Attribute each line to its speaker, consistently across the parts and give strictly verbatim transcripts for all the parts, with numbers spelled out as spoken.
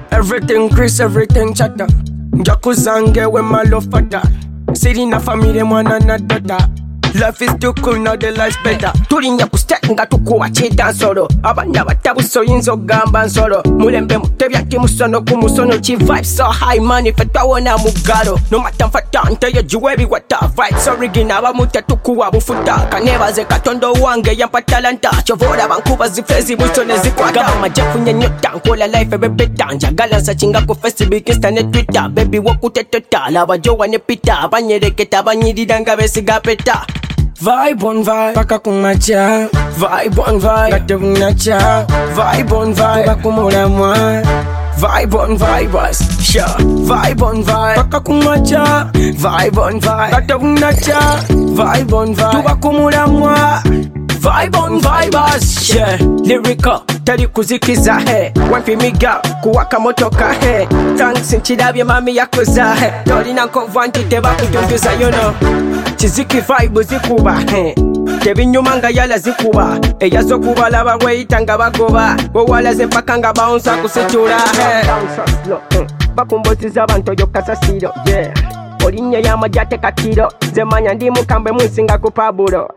Speaker 1: Everything Chris, everything chatter. Jakuzange with my love fata. Sitting na family mwana na dada. Life is too cool, now the life's better. Tulinya kustek nga tukuwa chida nsolo. Abanya batabuso yinzo gamba nsolo. Mulembe mutebya ki musono ku musono. Chi vibes so high money feta wona mugalo. No matter fata nteyo juwebi wata. Vibes original abamuta tukuwa bufuta. Kanebaze katondo wange yampa talanta. Chovora bankuba zifezi busone zikwata. Gaba majefu nyanyota nkola life ebe beta. Njagala nsachinga ku Facebook Insta ne Twitter. Baby wakutetota laba jowa ne pita. Banyereketa banyiridanga besiga peta. Vibe on vibe, paka kumacha. Vibe on vibe, gata vunacha. Vibe on vibe, tuba kumula mwa. Vibe on vibe, sure. Vibe on vibe, paka kumacha. Vibe on vibe, gata vunacha. Vibe on vibe, tuba kumula mwa. Vibe on vibers, yeah. Lyrical, tari kuzikiza he. Wampi miga, kuwaka motoka he. Thanks nchidabye mami yakuza he. Tori nanko vanti teba kutunduza you know. Chiziki vibe zikuba he. Tebi nyumanga yala zikuba. Eya zo kuba laba weitanga bagoba. Wawala zempaka nga bounce kusitura he. Bounce slow, bakumbozi zabanto yokasa siro, yeah. Orinya yama jate katiro. Zemanya ndi mukambe mwisinga kupaburo.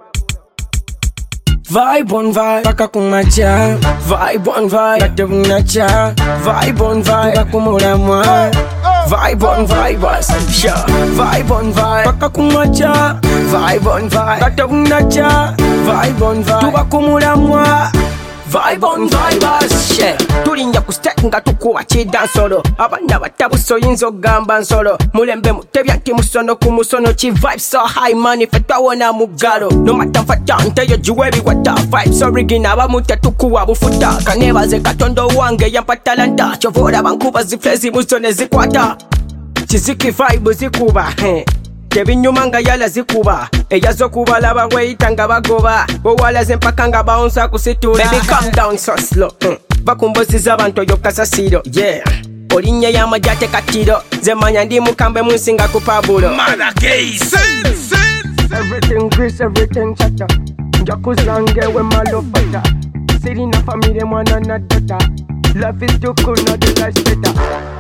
Speaker 1: Vibe on vibe, paka kumacha. Vibe on vibe, gata vunacha. Vibe on vibe, tuba kumula mwa. Vibe on vibers, sure. Vibe on vibe, paka kumacha. Vibe on vibe, gata vunacha. Vibe on vibe, tuba kumula mwa. Vibe on vibers, yeah. Tulinya kustek nga tukuwa chida nsolo. Abanya batabuso yinzo gamba nsolo. Mulembe mutebya ki musono ku musono. Chi vibes so high money feta wona mugalo. No matter fata nteyo juwebi wata. Vibes original abamuta tukuwa bufuta. Kanebaze katondo wange yampa talanta. Chovora bankuba zifezi musone zikwata. Chiziki vibe zikuba he. Tebi nyumanga yala zikuba. Eya zo kuba laba weitanga bagoba. Wawala zempaka nga bounce kusitura. Baby calm down so slow, mm. Bakumbozi zabanto yokasa siro, yeah. Orinya yama jate katiro. Zemanya ndi mukambe mwisinga kupabulo.
Speaker 2: Mother gay, sin, sin.
Speaker 1: Everything Chris, everything chatter. Jakuzange with my love fata. Sitting na family mwana na dada. Life is too cool, now the life's better.